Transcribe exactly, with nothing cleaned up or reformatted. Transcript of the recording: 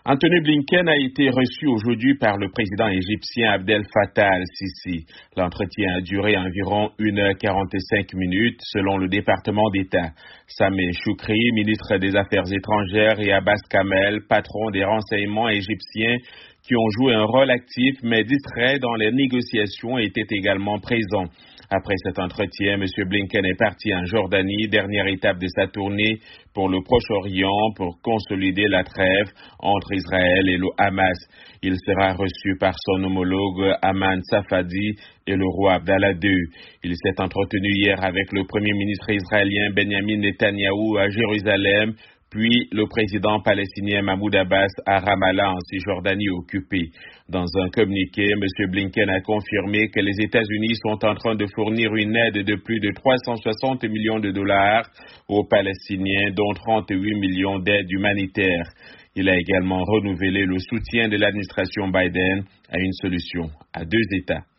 Anthony Blinken a été reçu aujourd'hui par le président égyptien Abdel Fattah al-Sisi. L'entretien a duré environ une heure quarante-cinq minutes selon le département d'État. Sameh Choukri, ministre des Affaires étrangères, et Abbas Kamel, patron des renseignements égyptiens, qui ont joué un rôle actif mais distrait dans les négociations, étaient également présents. Après cet entretien, M. Blinken est parti en Jordanie, dernière étape de sa tournée pour le Proche-Orient, pour consolider la trêve entre Israël et le Hamas. Il sera reçu par son homologue Aman Safadi et le roi Abdallah deux. Il s'est entretenu hier avec le premier ministre israélien Benjamin Netanyahou à Jérusalem, puis le président palestinien Mahmoud Abbas à Ramallah en Cisjordanie occupée. Dans un communiqué, M. Blinken a confirmé que les États-Unis sont en train de fournir une aide de plus de trois cent soixante millions de dollars aux Palestiniens, dont trente-huit millions d'aides humanitaires. Il a également renouvelé le soutien de l'administration Biden à une solution à deux États.